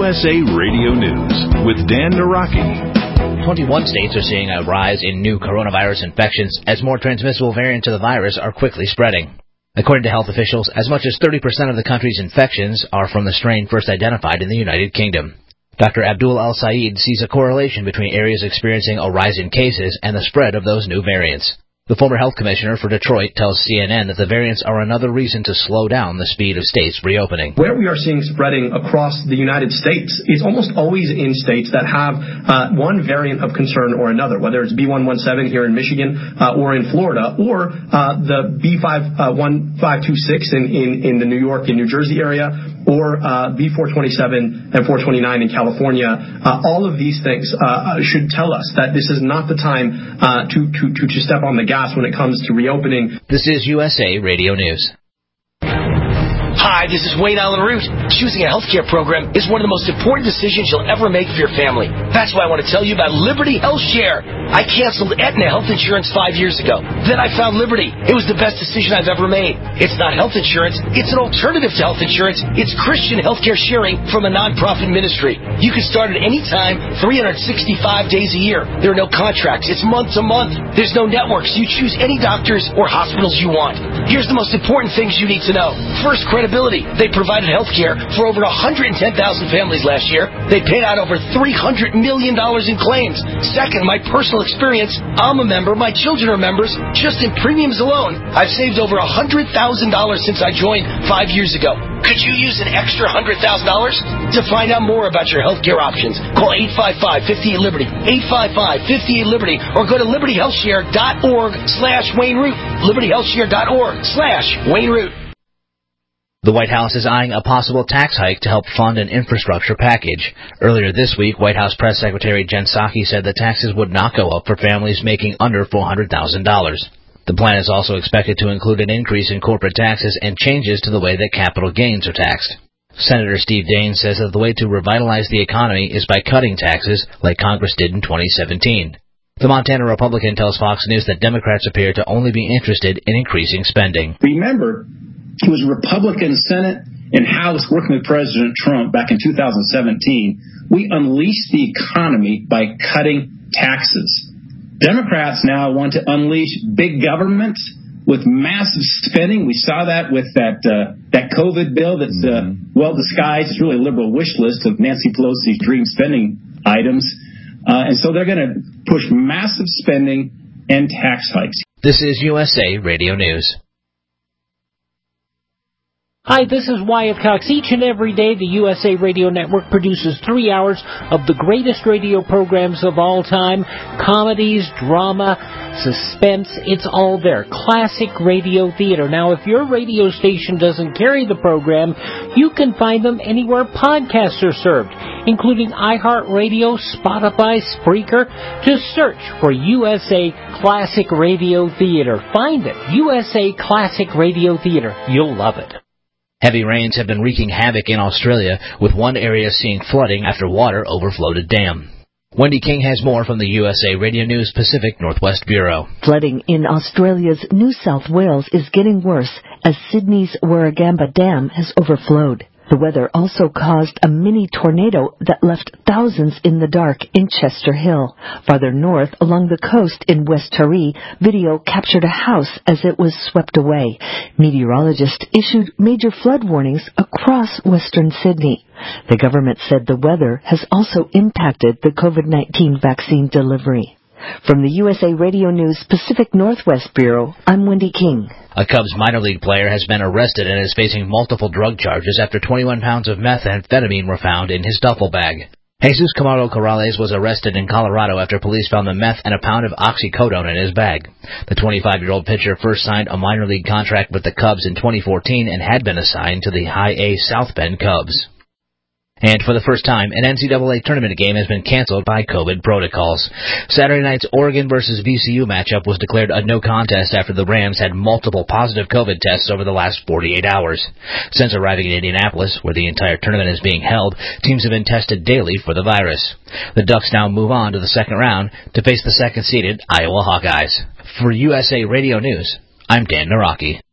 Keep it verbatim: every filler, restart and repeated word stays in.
S A Radio News with Dan Naraki. twenty-one states are seeing a rise in new coronavirus infections as more transmissible variants of the virus are quickly spreading. According to health officials, as much as thirty percent of the country's infections are from the strain first identified in the United Kingdom. Doctor Abdul Al-Saeed sees a correlation between areas experiencing a rise in cases and the spread of those new variants. The former health commissioner for Detroit tells C N N that the variants are another reason to slow down the speed of states reopening. Where we are seeing spreading across the United States is almost always in states that have uh, one variant of concern or another, whether it's B one one seven here in Michigan uh, or in Florida, or uh, the B five one five two six in, in, in the New York and New Jersey area, or uh, B four twenty-seven and four twenty-nine in California. Uh, all of these things uh, should tell us that this is not the time uh, to, to, to, to step on the gas when it comes to reopening. This is U S A Radio News. Hi, this is Wayne Allen Root. Choosing a healthcare program is one of the most important decisions you'll ever make for your family. That's why I want to tell you about Liberty Health Share. I canceled Aetna health insurance five years ago. Then I found Liberty. It was the best decision I've ever made. It's not health insurance. It's an alternative to health insurance. It's Christian healthcare sharing from a nonprofit ministry. You can start at any time, three hundred sixty-five days a year. There are no contracts. It's month to month. There's no networks. You choose any doctors or hospitals you want. Here's the most important things you need to know. First, credibility. They provided health care for over one hundred ten thousand families last year. They paid out over three hundred million dollars in claims. Second, my personal experience. I'm a member. My children are members. Just in premiums alone, I've saved over one hundred thousand dollars since I joined five years ago. Could you use an extra one hundred thousand dollars? To find out more about your health care options, call eight five five, five eight, Liberty, eight five five, five eight, Liberty, or go to liberty health share dot org slash Wayne Root, liberty health share dot org slash Wayne Root. The White House is eyeing a possible tax hike to help fund an infrastructure package. Earlier this week, White House Press Secretary Jen Psaki said the taxes would not go up for families making under four hundred thousand dollars. The plan is also expected to include an increase in corporate taxes and changes to the way that capital gains are taxed. Senator Steve Daines says that the way to revitalize the economy is by cutting taxes like Congress did in twenty seventeen. The Montana Republican tells Fox News that Democrats appear to only be interested in increasing spending. Remember, it was Republican Senate and House working with President Trump back in two thousand seventeen. We unleashed the economy by cutting taxes. Democrats now want to unleash big government with massive spending. We saw that with that uh, that COVID bill that's uh, well disguised. It's really a liberal wish list of Nancy Pelosi's dream spending items. Uh, and so they're going to push massive spending and tax hikes. This is U S A Radio News. Hi, this is Wyatt Cox. Each and every day, the U S A Radio Network produces three hours of the greatest radio programs of all time. Comedies, drama, suspense, it's all there. Classic radio theater. Now, if your radio station doesn't carry the program, you can find them anywhere podcasts are served, including iHeartRadio, Spotify, Spreaker. Just search for U S A Classic Radio Theater. Find it. U S A Classic Radio Theater. You'll love it. Heavy rains have been wreaking havoc in Australia, with one area seeing flooding after water overflowed a dam. Wendy King has more from the U S A Radio News Pacific Northwest Bureau. Flooding in Australia's New South Wales is getting worse as Sydney's Warragamba Dam has overflowed. The weather also caused a mini tornado that left thousands in the dark in Chester Hill. Farther north, along the coast in West Taree, video captured a house as it was swept away. Meteorologists issued major flood warnings across western Sydney. The government said the weather has also impacted the COVID nineteen vaccine delivery. From the U S A Radio News Pacific Northwest Bureau, I'm Wendy King. A Cubs minor league player has been arrested and is facing multiple drug charges after twenty-one pounds of methamphetamine were found in his duffel bag. Jesus Camaro Corrales was arrested in Colorado after police found the meth and a pound of oxycodone in his bag. The twenty-five-year-old pitcher first signed a minor league contract with the Cubs in twenty fourteen and had been assigned to the High A South Bend Cubs. And for the first time, an N C double A tournament game has been canceled by COVID protocols. Saturday night's Oregon versus V C U matchup was declared a no contest after the Rams had multiple positive COVID tests over the last forty-eight hours. Since arriving in Indianapolis, where the entire tournament is being held, teams have been tested daily for the virus. The Ducks now move on to the second round to face the second-seeded Iowa Hawkeyes. For U S A Radio News, I'm Dan Naraki.